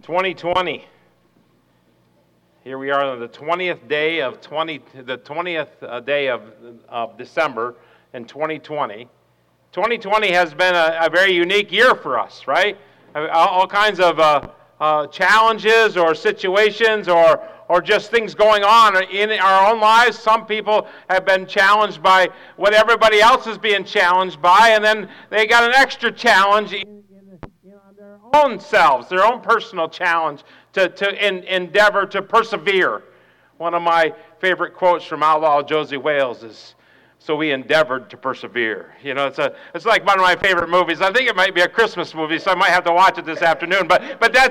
2020. Here we are on the 20th day of December in 2020. 2020 has been a very unique year for us, right? All kinds of challenges or situations or just things going on in our own lives. Some people have been challenged by what everybody else is being challenged by, and then they got an extra challenge in their own selves, their own personal challenge to endeavor to persevere. One of my favorite quotes from Outlaw Josie Wales is, "So we endeavored to persevere." You know, it's like one of my favorite movies. I think it might be a Christmas movie, so I might have to watch it this afternoon. But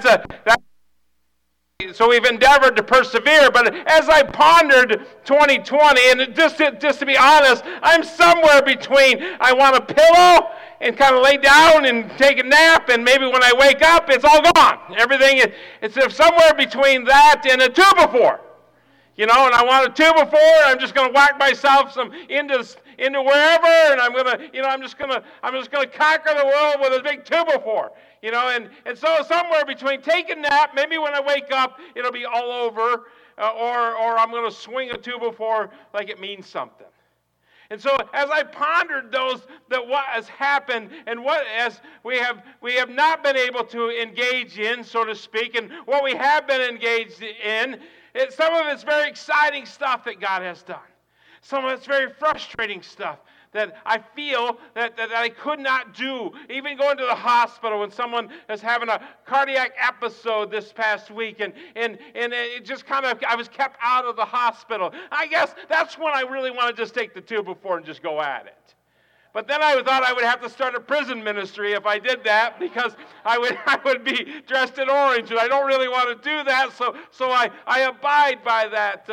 so we've endeavored to persevere. But as I pondered 2020, and just to be honest, I'm somewhere between I want a pillow and kind of lay down and take a nap, and maybe when I wake up, it's all gone. Everything it's somewhere between that and a two-before. You know, and I want a two-before. I'm just going to whack myself into wherever, and I'm just going to conquer the world with a big two-before. You know, and so somewhere between take a nap, maybe when I wake up, it'll be all over, or I'm going to swing a two-before like it means something. And so as I pondered what has happened and what as we have not been able to engage in, so to speak, and what we have been engaged in, some of it's very exciting stuff that God has done. Some of it's very frustrating stuff that I feel that I could not do. Even going to the hospital when someone is having a cardiac episode this past week, and it just kind of, I was kept out of the hospital. I guess that's when I really want to just take the two before and just go at it. But then I thought I would have to start a prison ministry if I did that, because I would be dressed in orange, and I don't really want to do that. So I abide by that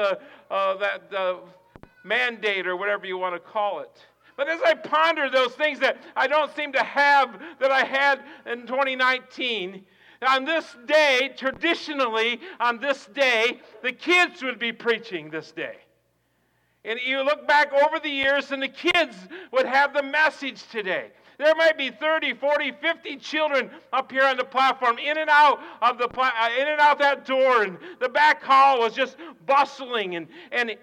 mandate or whatever you want to call it. But as I ponder those things that I don't seem to have that I had in 2019, on this day, traditionally on this day, the kids would be preaching this day. And you look back over the years and the kids would have the message today. There might be 30, 40, 50 children up here on the platform, in and out that door, and the back hall was just bustling and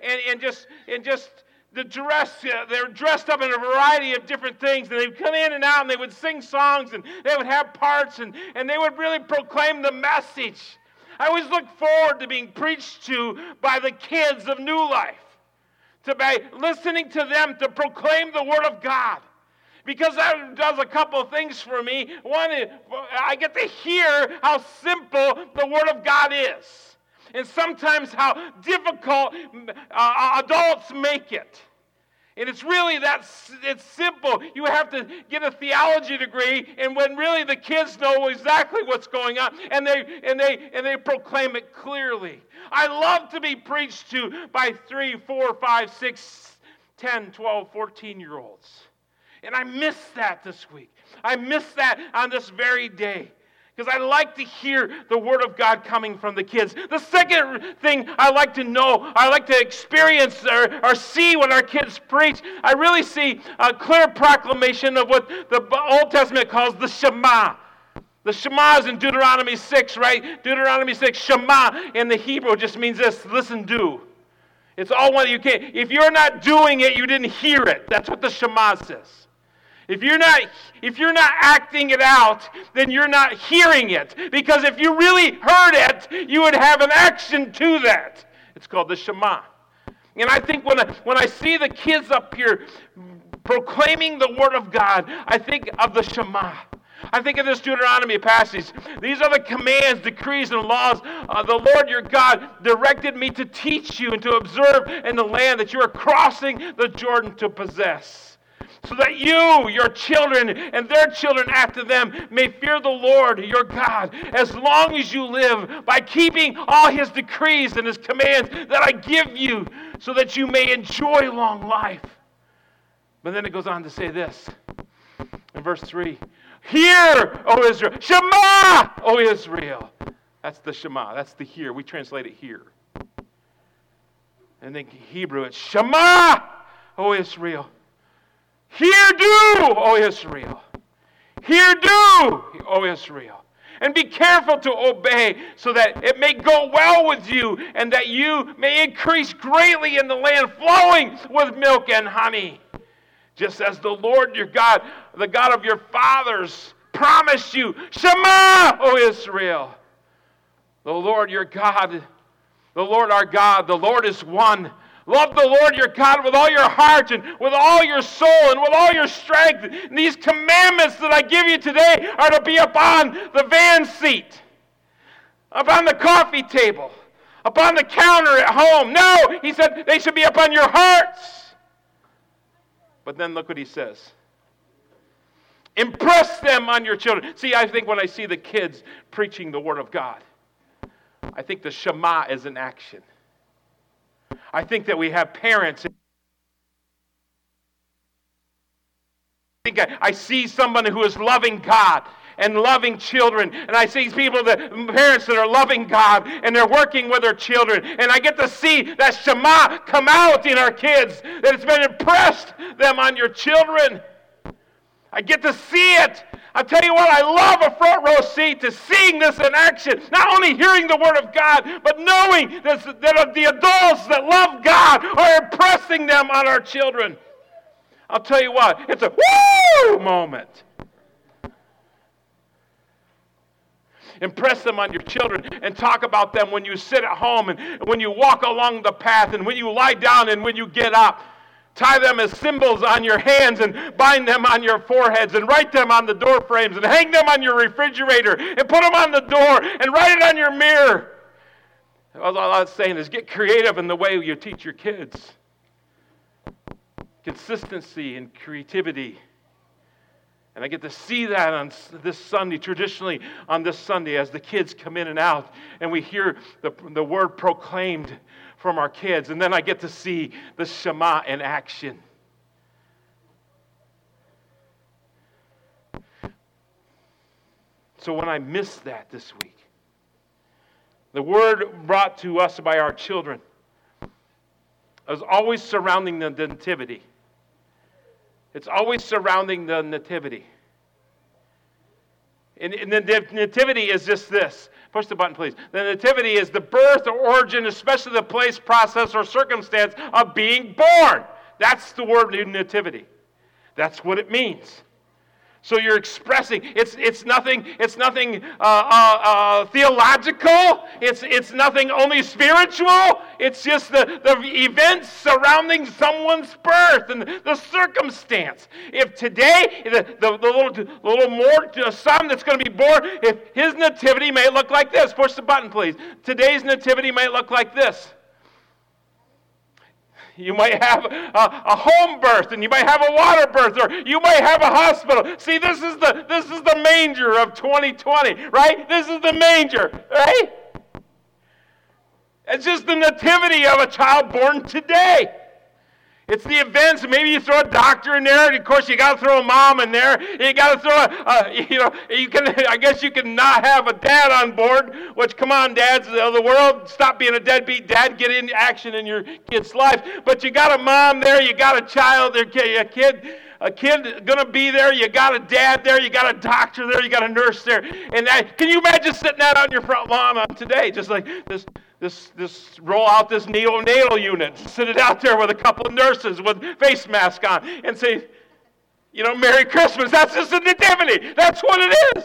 just the dress. They're dressed up in a variety of different things, and they'd come in and out, and they would sing songs, and they would have parts, and they would really proclaim the message. I always look forward to being preached to by the kids of New Life, by listening to them to proclaim the Word of God. Because that does a couple of things for me. One, I get to hear how simple the Word of God is. And sometimes how difficult adults make it. And it's really it's simple. You have to get a theology degree, and when really the kids know exactly what's going on, and they proclaim it clearly. I love to be preached to by 3, 4, 5, 6, 10, 12, 14-year-olds. And I miss that this week. I miss that on this very day. Because I like to hear the Word of God coming from the kids. The second thing I like to know, I like to experience or see when our kids preach, I really see a clear proclamation of what the Old Testament calls the Shema. The Shema is in Deuteronomy 6, right? Deuteronomy 6, Shema in the Hebrew just means this: listen, do. It's all one. You can't. If you're not doing it, you didn't hear it. That's what the Shema says. If you're not acting it out, then you're not hearing it. Because if you really heard it, you would have an action to that. It's called the Shema. And I think when I see the kids up here proclaiming the Word of God, I think of the Shema. I think of this Deuteronomy passage. These are the commands, decrees, and laws the Lord your God directed me to teach you and to observe in the land that you are crossing the Jordan to possess. So that you, your children, and their children after them may fear the Lord your God as long as you live, by keeping all His decrees and His commands that I give you, so that you may enjoy long life. But then it goes on to say this in verse 3. Hear, O Israel. Shema, O Israel. That's the Shema. That's the hear. We translate it here. And in Hebrew it's Shema, O Israel. Hear, do, O Israel. Hear, do, O Israel. And be careful to obey so that it may go well with you and that you may increase greatly in the land flowing with milk and honey. Just as the Lord your God, the God of your fathers, promised you. Shema, O Israel. The Lord your God, the Lord our God, the Lord is one. Love the Lord your God with all your heart and with all your soul and with all your strength. And these commandments that I give you today are to be upon the van seat, upon the coffee table, upon the counter at home. No, he said they should be upon your hearts. But then look what he says. Impress them on your children. See, I think when I see the kids preaching the Word of God, I think the Shema is an action. I think that we have parents. I see someone who is loving God and loving children. And I see parents that are loving God and they're working with their children. And I get to see that Shema come out in our kids. That it's been impressed them on your children. I get to see it. I'll tell you what, I love a front row seat to seeing this in action. Not only hearing the Word of God, but knowing that the adults that love God are impressing them on our children. I'll tell you what, it's a woo moment. Impress them on your children and talk about them when you sit at home and when you walk along the path and when you lie down and when you get up. Tie them as symbols on your hands and bind them on your foreheads and write them on the door frames and hang them on your refrigerator and put them on the door and write it on your mirror. All I was saying is get creative in the way you teach your kids. Consistency and creativity. And I get to see that on this Sunday, traditionally on this Sunday, as the kids come in and out and we hear the word proclaimed from our kids. And then I get to see the Shema in action. So when I missed that this week, the word brought to us by our children was always surrounding the nativity. It's always surrounding the nativity. And the nativity is just this. Push the button, please. The nativity is the birth or origin, especially the place, process, or circumstance of being born. That's the word nativity. That's what it means. So you're expressing. It's nothing theological. It's nothing only spiritual. It's just the events surrounding someone's birth and the circumstance. If today the little more son that's going to be born, if his nativity may look like this. Push the button, please. Today's nativity may look like this. You might have a home birth, and you might have a water birth, or you might have a hospital. See, this is the manger of 2020, right? This is the manger, right? It's just the nativity of a child born today. It's the events. Maybe you throw a doctor in there, and of course you got to throw a mom in there. You got to throw you can. I guess you can not have a dad on board. Which, come on, dads of the world, stop being a deadbeat dad. Get into action in your kid's life. But you got a mom there. You got a child there. A kid gonna be there. You got a dad there. You got a doctor there. You got a nurse there. And can you imagine sitting that on your front lawn on today, just like this? This roll out this neonatal unit, sit it out there with a couple of nurses with face masks on, and say, Merry Christmas. That's just a nativity. That's what it is.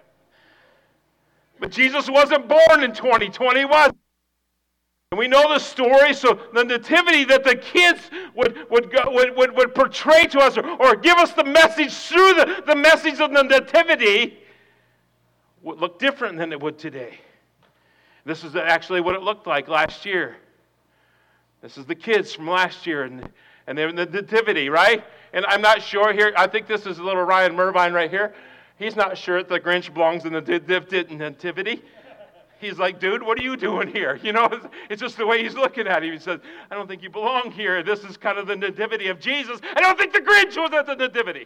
But Jesus wasn't born in 2020, was he? And we know the story, so the nativity that the kids would portray to us or give us the message through the message of the nativity would look different than it would today. This is actually what it looked like last year. This is the kids from last year, and they're in the nativity, right? And I'm not sure here. I think this is a little Ryan Mervine right here. He's not sure that the Grinch belongs in the nativity. He's like, dude, what are you doing here? It's just the way he's looking at him. He says, I don't think you belong here. This is kind of the nativity of Jesus. I don't think the Grinch was at the nativity.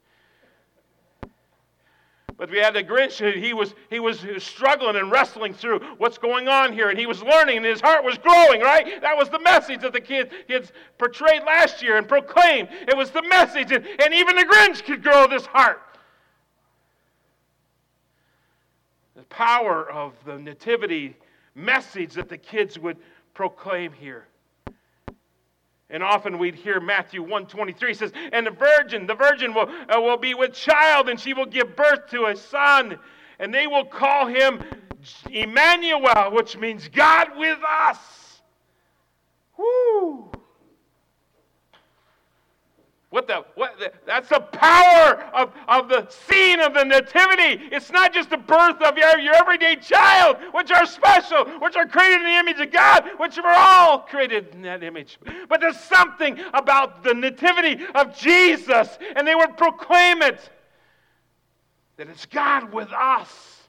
But we had the Grinch, he was struggling and wrestling through what's going on here, and he was learning, and his heart was growing, right? That was the message that the kids portrayed last year and proclaimed. It was the message, and even the Grinch could grow this heart. power of the nativity message that the kids would proclaim here. And often we'd hear Matthew 1:23 says, and the virgin will be with child, and she will give birth to a son, and they will call him Emmanuel, which means God with us. Woo! That's the power of the scene of the nativity. It's not just the birth of your everyday child, which are special, which are created in the image of God, which we're all created in that image. But there's something about the nativity of Jesus, and they would proclaim it, that it's God with us.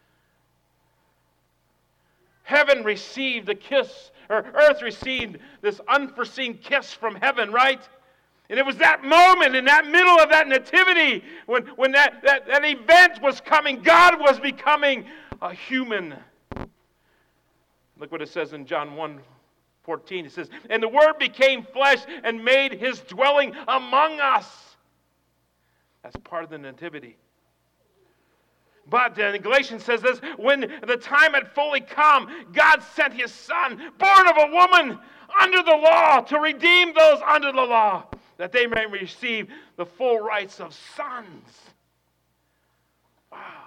Heaven received a kiss, or earth received this unforeseen kiss from heaven, right? And it was that moment in that middle of that nativity when that event was coming. God was becoming a human. Look what it says in John 1:14. It says, and the Word became flesh and made his dwelling among us. That's part of the nativity. But in Galatians says this, when the time had fully come, God sent his Son, born of a woman under the law, to redeem those under the law, that they may receive the full rights of sons. Wow.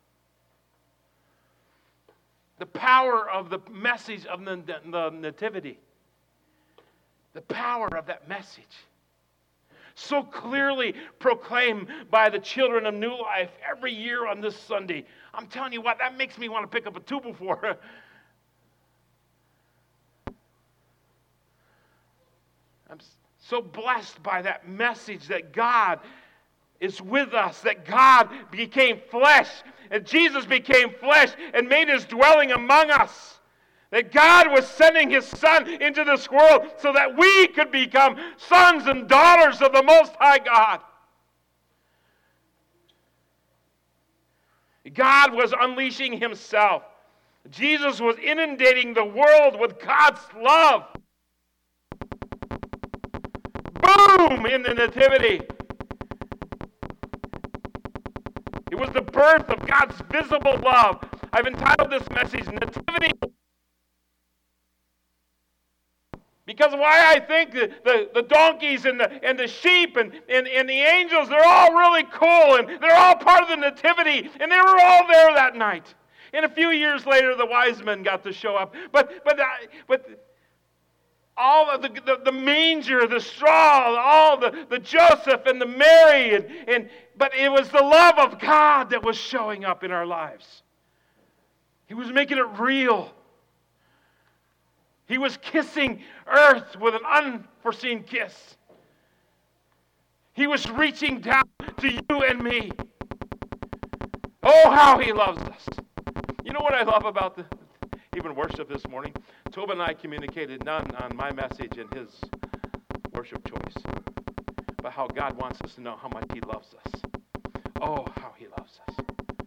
The power of the message of the nativity. The power of that message. So clearly proclaimed by the children of New Life every year on this Sunday. I'm telling you what, that makes me want to pick up a 2x4. I'm so blessed by that message that God is with us, that God became flesh, and Jesus became flesh and made his dwelling among us. That God was sending his Son into this world so that we could become sons and daughters of the Most High God. God was unleashing himself. Jesus was inundating the world with God's love. Boom! In the nativity. It was the birth of God's visible love. I've entitled this message, Nativity. Because why I think the donkeys and the sheep and the angels, they're all really cool, and they're all part of the nativity, and they were all there that night. And a few years later, the wise men got to show up. But all of the manger, the straw, all the Joseph and the Mary, but it was the love of God that was showing up in our lives. He was making it real. He was kissing earth with an unforeseen kiss. He was reaching down to you and me. Oh, how he loves us. You know what I love about even worship this morning? Tobin and I communicated none on my message and his worship choice, but how God wants us to know how much he loves us. Oh, how he loves us.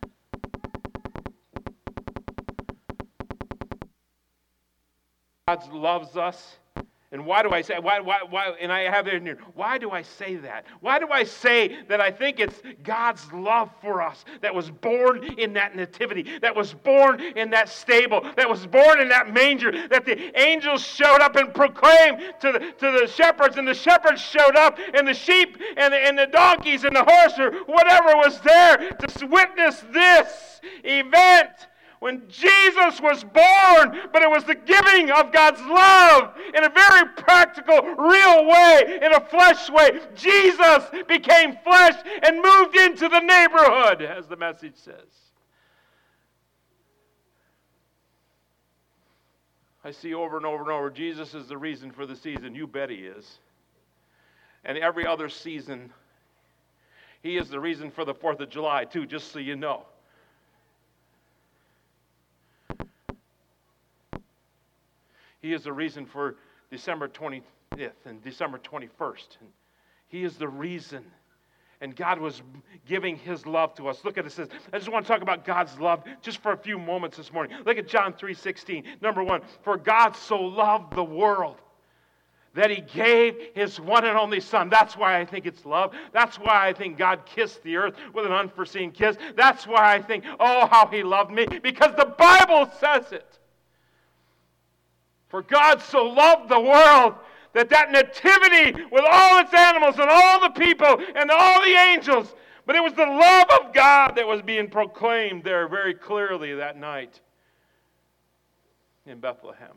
God loves us. And why do I say, why, and I have it in here, why do I say that? Why do I say that I think it's God's love for us that was born in that nativity, that was born in that stable, that was born in that manger, that the angels showed up and proclaimed to the shepherds, and the shepherds showed up, and the sheep and the donkeys and the horse or whatever was there to witness this event. When Jesus was born, but it was the giving of God's love in a very practical, real way, in a flesh way. Jesus became flesh and moved into the neighborhood, as the message says. I see over and over and over, Jesus is the reason for the season. You bet he is. And every other season, he is the reason for the 4th of July, too, just so you know. He is the reason for December 25th and December 21st. And he is the reason. And God was giving his love to us. Look at it. It says, I just want to talk about God's love just for a few moments this morning. Look at John 3:16. Number 1, for God so loved the world that He gave His one and only Son. That's why I think it's love. That's why I think God kissed the earth with an unforeseen kiss. That's why I think, oh, how He loved me, because the Bible says it. For God so loved the world that nativity with all its animals and all the people and all the angels, but it was the love of God that was being proclaimed there very clearly that night in Bethlehem.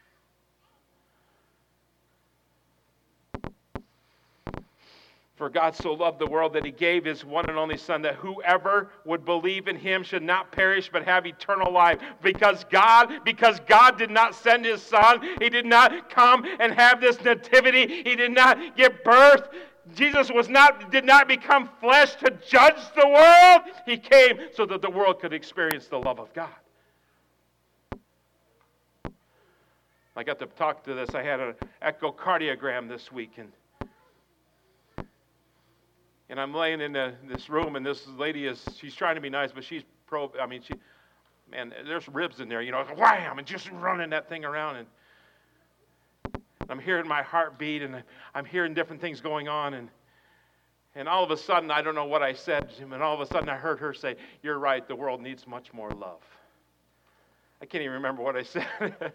For God so loved the world that He gave His one and only Son, that whoever would believe in Him should not perish but have eternal life. Because God did not send His Son, He did not come and have this nativity, He did not give birth. Jesus did not become flesh to judge the world. He came so that the world could experience the love of God. I got to talk to this. I had an echocardiogram this week, and I'm laying in this room, and this lady she's trying to be nice, but she's there's ribs in there, wham, and just running that thing around, and I'm hearing my heartbeat, and I'm hearing different things going on, and all of a sudden, I don't know what I said, and all of a sudden I heard her say, "You're right, the world needs much more love." I can't even remember what I said.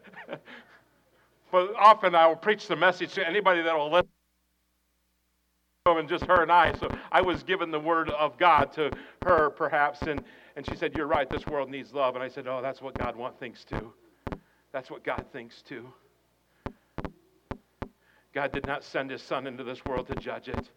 But often I will preach the message to anybody that will listen. And just her and I. So I was given the word of God to her, perhaps, and she said, "You're right, this world needs love." And I said, "Oh, that's what God thinks too. That's what God thinks too." God did not send His Son into this world to judge it.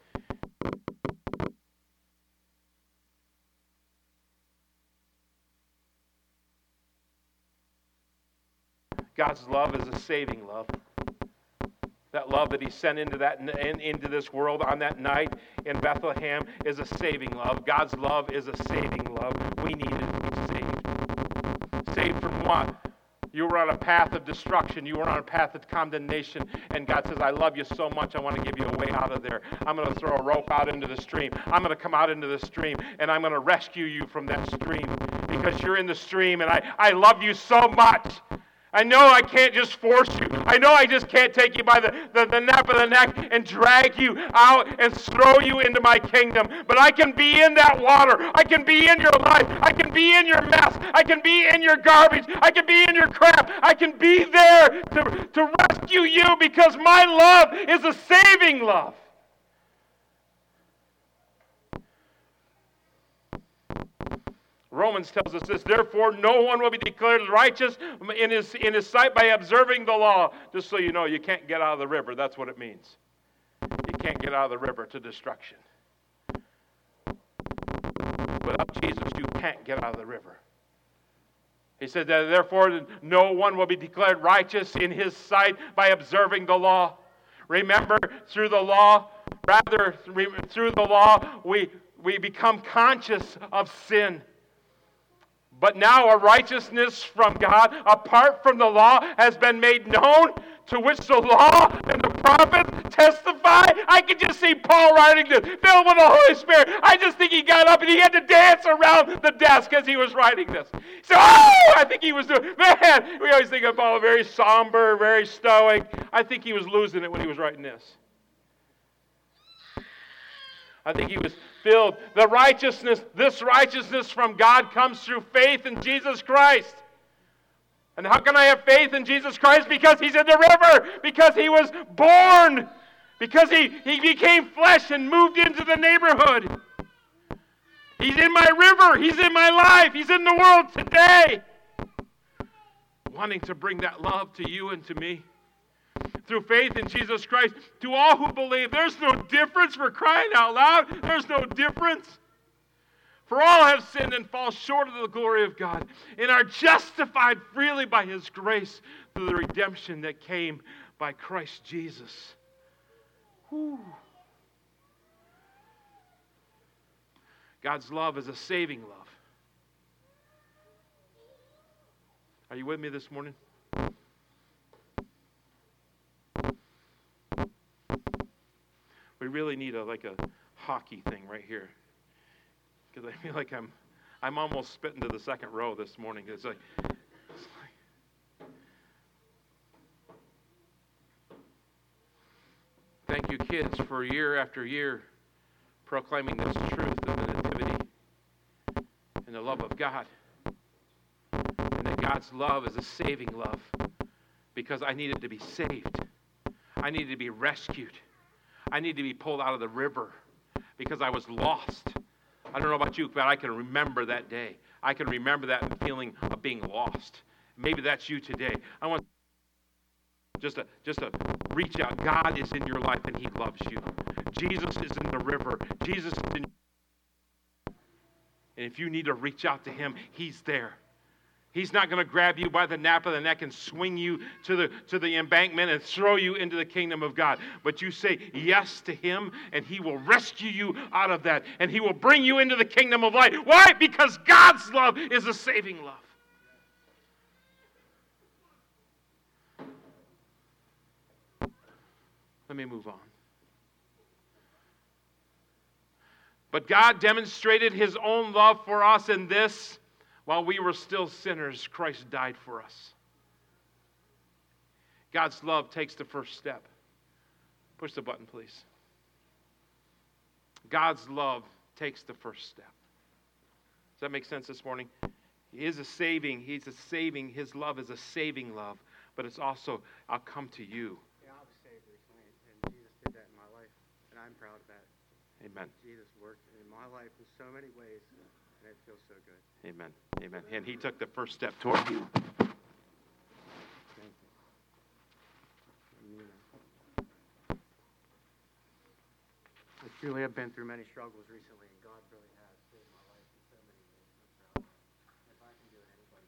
God's love is a saving love. That love that He sent into this world on that night in Bethlehem is a saving love. God's love is a saving love. We needed to be saved. Saved from what? You were on a path of destruction. You were on a path of condemnation. And God says, "I love you so much, I want to give you a way out of there. I'm going to throw a rope out into the stream. I'm going to come out into the stream, and I'm going to rescue you from that stream because you're in the stream, and I love you so much. I know I can't just force you. I know I just can't take you by the nape of the neck and drag you out and throw you into my kingdom. But I can be in that water. I can be in your life. I can be in your mess. I can be in your garbage. I can be in your crap. I can be there to rescue you because my love is a saving love. Romans tells us this: "Therefore, no one will be declared righteous in his sight by observing the law." Just so you know, you can't get out of the river. That's what it means. You can't get out of the river to destruction. Without Jesus, you can't get out of the river. He said that, "Therefore, no one will be declared righteous in his sight by observing the law." Remember, through the law, we become conscious of sin. But now a righteousness from God, apart from the law, has been made known, to which the law and the prophets testify. I can just see Paul writing this, filled with the Holy Spirit. I just think he got up and he had to dance around the desk as he was writing this. So, I think he was doing, man, we always think of Paul very somber, very stoic. I think he was losing it when he was writing this. I think he was filled. This righteousness from God comes through faith in Jesus Christ. And how can I have faith in Jesus Christ? Because He's in the river. Because He was born. Because He became flesh and moved into the neighborhood. He's in my river. He's in my life. He's in the world today. Wanting to bring that love to you and to me. Through faith in Jesus Christ, to all who believe. There's no difference, for crying out loud. There's no difference. For all have sinned and fall short of the glory of God, and are justified freely by His grace through the redemption that came by Christ Jesus. Whew. God's love is a saving love. Are you with me this morning? We really need a hockey thing right here, because I feel like I'm almost spitting to the second row this morning. It's like Thank you, kids, for year after year proclaiming this truth of the Nativity and the love of God. And that God's love is a saving love, because I needed to be saved. I needed to be rescued. I needed to be pulled out of the river because I was lost. I don't know about you, but I can remember that day. I can remember that feeling of being lost. Maybe that's you today. I want just to reach out. God is in your life and He loves you. Jesus is in the river. Jesus is in. And if you need to reach out to Him, He's there. He's not going to grab you by the nape of the neck and swing you to the embankment and throw you into the kingdom of God. But you say yes to Him, and He will rescue you out of that. And He will bring you into the kingdom of light. Why? Because God's love is a saving love. Let me move on. But God demonstrated His own love for us in this: while we were still sinners, Christ died for us. God's love takes the first step. Push the button, please. God's love takes the first step. Does that make sense this morning? He's a saving. His love is a saving love. But it's also, I'll come to you. Yeah, I was saved recently, and Jesus did that in my life, and I'm proud of that. Amen. Jesus worked in my life in so many ways, and it feels so good. Amen. Amen. And He took the first step toward you. Thank you. I truly have been through many struggles recently, and God really has saved my life in so many ways. I'm proud. If I can do it, anybody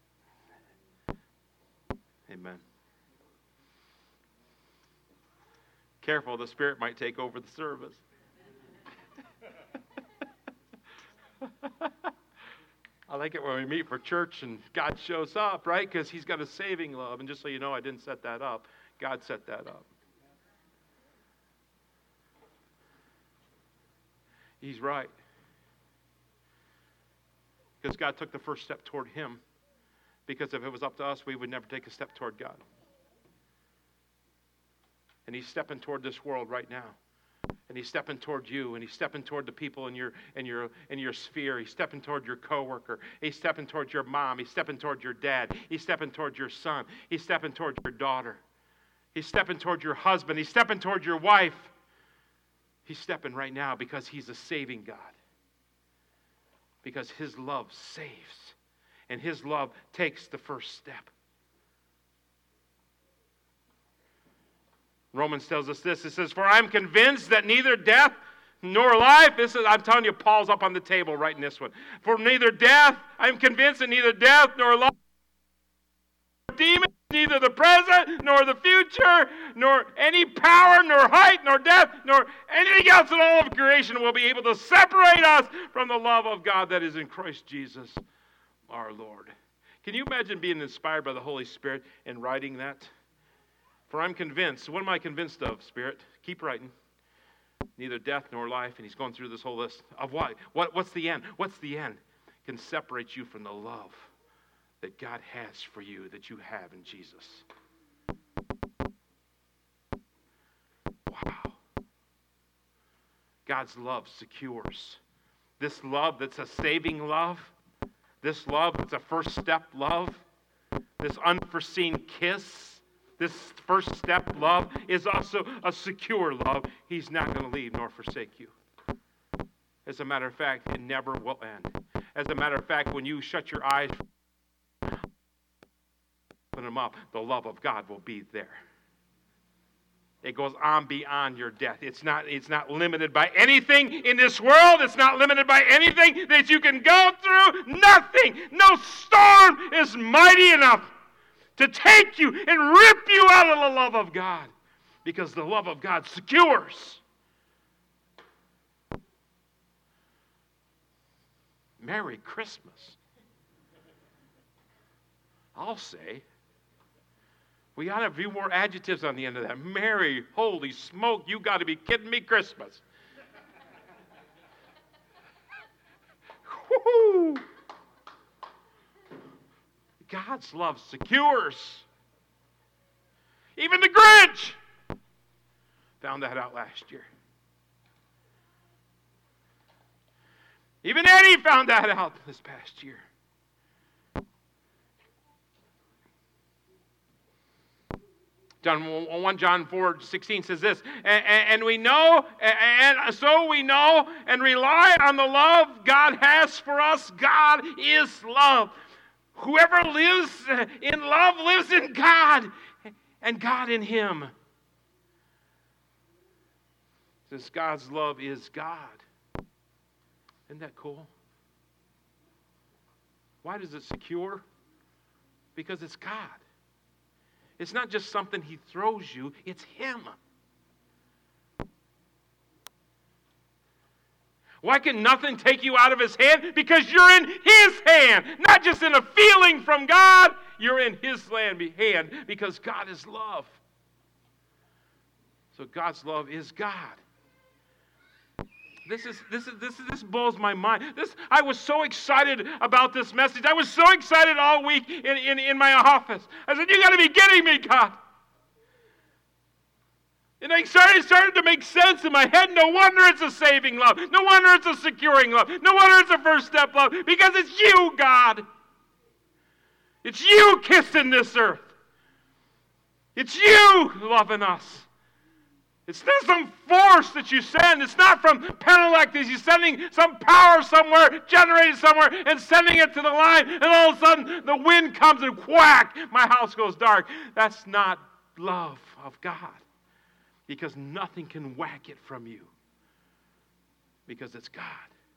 can. Amen. Careful, the Spirit might take over the service. I like it when we meet for church and God shows up, right? Because He's got a saving love. And just so you know, I didn't set that up. God set that up. He's right. Because God took the first step toward Him. Because if it was up to us, we would never take a step toward God. And He's stepping toward this world right now. And He's stepping toward you, and He's stepping toward the people in your sphere. He's stepping toward your coworker. He's stepping toward your mom. He's stepping toward your dad. He's stepping toward your son. He's stepping toward your daughter. He's stepping toward your husband. He's stepping toward your wife. He's stepping right now because He's a saving God. Because His love saves, and His love takes the first step. Romans tells us this. It says, "For I'm convinced that neither death nor life," I'm telling you, Paul's up on the table writing this one. "For neither death, I'm convinced that neither death nor life, nor demons, neither the present nor the future, nor any power, nor height, nor depth, nor anything else in all of creation will be able to separate us from the love of God that is in Christ Jesus our Lord." Can you imagine being inspired by the Holy Spirit and writing that? For I'm convinced. What am I convinced of, Spirit? Keep writing. Neither death nor life. And He's going through this whole list of what? What's the end? What's the end? Can separate you from the love that God has for you, that you have in Jesus. Wow. God's love secures. This love that's a saving love. This love that's a first step love. This unforeseen kiss. This first step love is also a secure love. He's not going to leave nor forsake you. As a matter of fact, it never will end. As a matter of fact, when you shut your eyes, open them up, the love of God will be there. It goes on beyond your death. It's not limited by anything in this world. It's not limited by anything that you can go through. Nothing. No storm is mighty enough to take you and rip you out of the love of God. Because the love of God secures. Merry Christmas. I'll say. We ought to have a few more adjectives on the end of that. Merry, holy smoke, you got to be kidding me, Christmas. Woo-hoo. God's love secures. Even the Grinch. Found that out last year. Even Eddie found that out this past year. John 4:16 says this, and we know, and so we know and rely on the love God has for us. God is love. Whoever lives in love lives in God, and God in him. It says God's love is God. Isn't that cool? Why does it secure? Because it's God. It's not just something he throws you, it's him. Why can nothing take you out of his hand? Because you're in his hand. Not just in a feeling from God, you're in his hand because God is love. So God's love is God. This blows my mind. I was so excited about this message. I was so excited all week in my office. I said, you got to be kidding me, God. And it started to make sense in my head. No wonder it's a saving love. No wonder it's a securing love. No wonder it's a first step love. Because it's you, God. It's you kissing this earth. It's you loving us. It's not some force that you send. It's not from Penelec that you're sending some power somewhere, generated somewhere, and sending it to the line, and all of a sudden the wind comes and whack, my house goes dark. That's not love of God. Because nothing can whack it from you. Because it's God.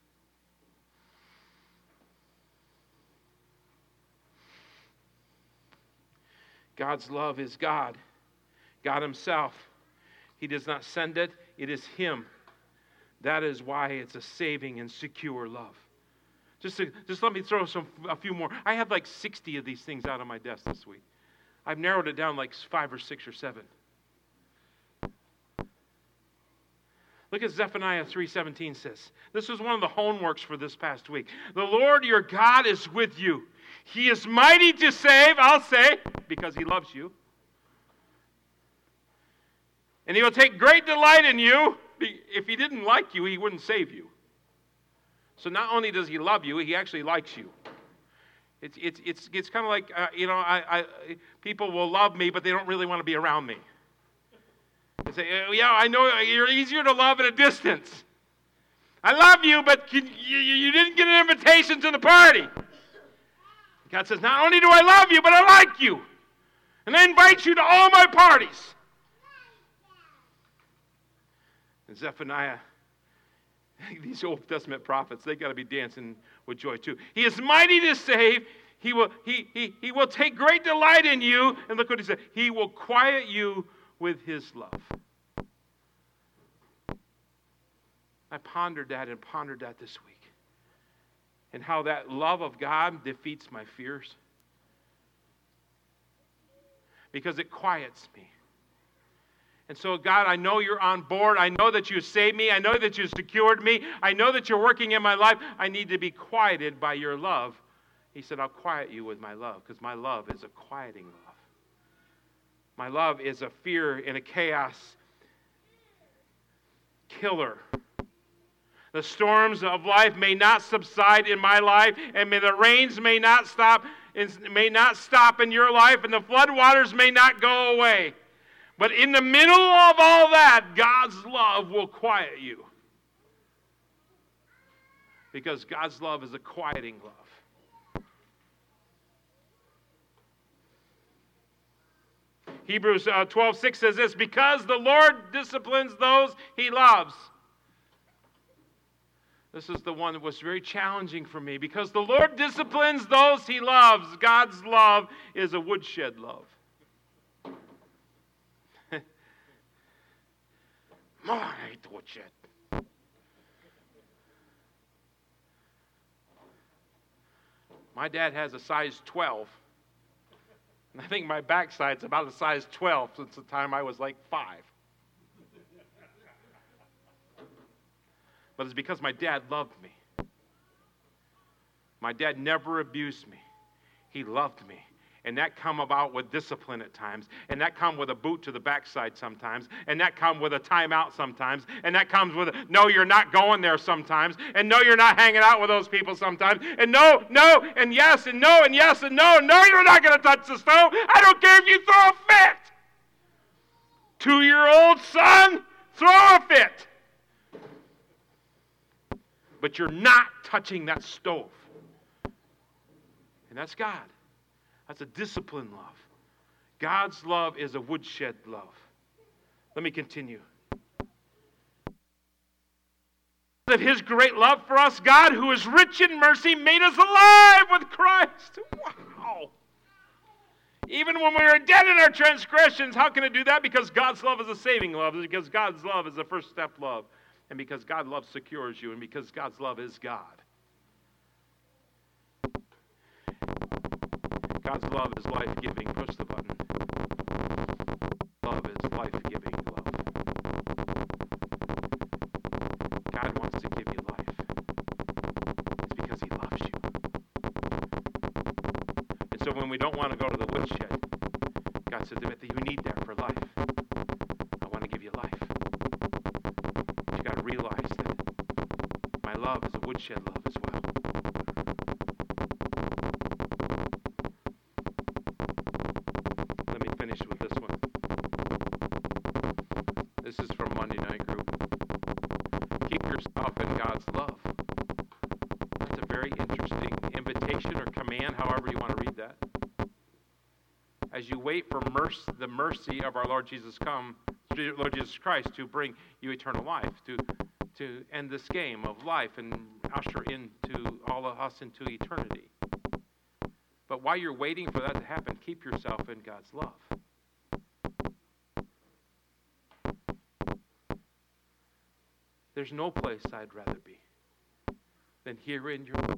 God's love is God. God himself. He does not send it. It is him. That is why it's a saving and secure love. Just let me throw a few more. I have like 60 of these things out on my desk this week. I've narrowed it down like 5 or 6 or 7. Look at Zephaniah 3:17 says. This was one of the homeworks for this past week. The Lord your God is with you. He is mighty to save, I'll say, because he loves you. And he will take great delight in you. If he didn't like you, he wouldn't save you. So not only does he love you, he actually likes you. It's kind of like, people will love me, but they don't really want to be around me. They say, yeah, I know you're easier to love at a distance. I love you, but you didn't get an invitation to the party. God says, not only do I love you, but I like you. And I invite you to all my parties. And Zephaniah, these Old Testament prophets, they got to be dancing with joy too. He is mighty to save. He will take great delight in you. And look what he said. He will quiet you with his love. I pondered that this week. And how that love of God defeats my fears. Because it quiets me. And so, God, I know you're on board. I know that you saved me. I know that you secured me. I know that you're working in my life. I need to be quieted by your love. He said, I'll quiet you with my love, because my love is a quieting love. My love is a fear and a chaos killer. The storms of life may not subside in my life, and the rains may not stop in your life, and the floodwaters may not go away. But in the middle of all that, God's love will quiet you. Because God's love is a quieting love. Hebrews 12:6 says this, because the Lord disciplines those he loves. This is the one that was very challenging for me. Because the Lord disciplines those he loves. God's love is a woodshed love. I hate the woodshed. My dad has a size 12. And I think my backside's about a size 12 since the time I was like 5. But it's because my dad loved me. My dad never abused me. He loved me. And that come about with discipline at times. And that come with a boot to the backside sometimes. And that come with a timeout sometimes. And that comes with, no, you're not going there sometimes. And no, you're not hanging out with those people sometimes. And no, and yes, and no, and yes, and no. No, you're not going to touch the stove. I don't care if you throw a fit. 2-year-old son, throw a fit. But you're not touching that stove. And that's God. That's a disciplined love. God's love is a woodshed love. Let me continue. Of His great love for us, God, who is rich in mercy, made us alive with Christ. Wow. Even when we were dead in our transgressions, how can it do that? Because God's love is a saving love. Because God's love is a first step love. And because God's love secures you. And because God's love is God. God's love is life-giving. Push the button. Love is life-giving love. God wants to give you life. It's because He loves you. And so when we don't want to go to the woodshed, God said, Timothy, you need that for life. I want to give you life. But you got to realize that my love is a woodshed love as well. Let me finish with this one. This is from Monday Night Group. Keep yourself in God's love. That's a very interesting invitation or command, however you want to read that. As you wait for the mercy of our Lord Jesus Christ to bring you eternal life, to end this game of life and usher into all of us into eternity. But while you're waiting for that to happen, keep yourself in God's love. There's no place I'd rather be than here in your love.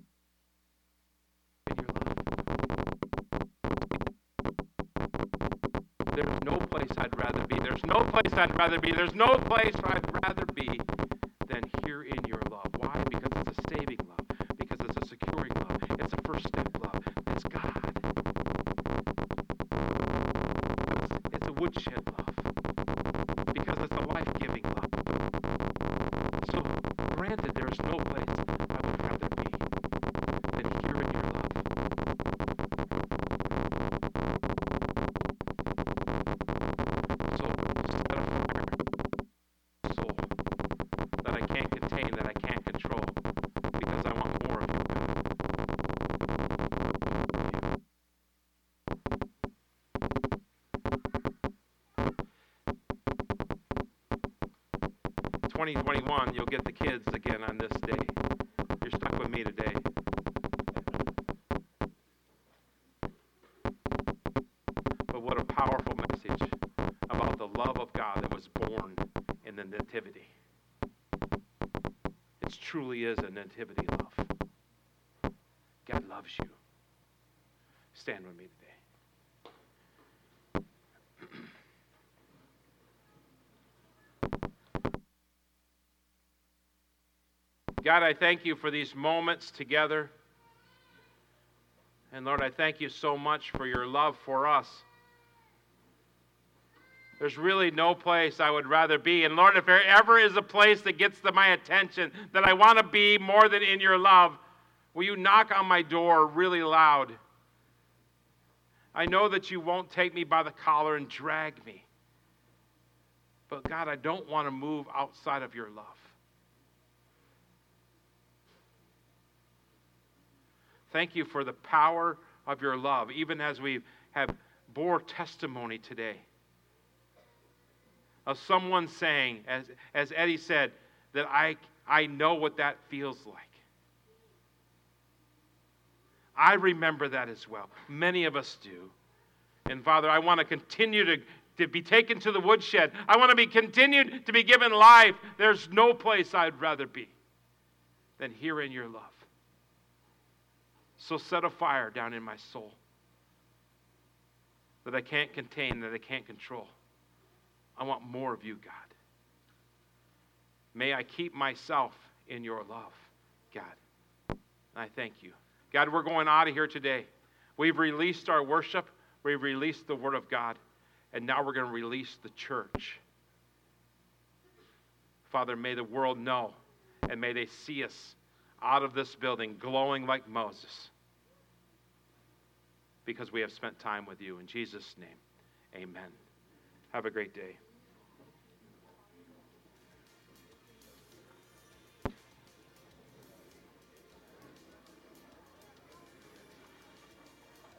There's no place I'd rather be. There's no place I'd rather be. There's no place I'd rather be than here in your love. Why? Because it's a saving love. Because it's a securing love. It's a first step love. It's God. It's a woodshed love. Because it's a life-giving love. So, granted, there is no place I would rather be than here in your love. So, set a fire, soul, that I can't contain, that I can't control, because I want more of you, God. 2021, you'll get the kids again on this day. You're stuck with me today. But what a powerful message about the love of God that was born in the nativity. It truly is a nativity love. God loves you. Stand with me today. God, I thank you for these moments together. And Lord, I thank you so much for your love for us. There's really no place I would rather be. And Lord, if there ever is a place that gets my attention, that I want to be more than in your love, will you knock on my door really loud? I know that you won't take me by the collar and drag me. But God, I don't want to move outside of your love. Thank you for the power of your love, even as we have bore testimony today of someone saying, as Eddie said, that I know what that feels like. I remember that as well. Many of us do. And Father, I want to continue to be taken to the woodshed. I want to be continued to be given life. There's no place I'd rather be than here in your love. So set a fire down in my soul that I can't contain, that I can't control. I want more of you, God. May I keep myself in your love, God. And I thank you. God, we're going out of here today. We've released our worship. We've released the Word of God. And now we're going to release the church. Father, may the world know, and may they see us out of this building glowing like Moses, because we have spent time with you. In Jesus' name, amen. Have a great day.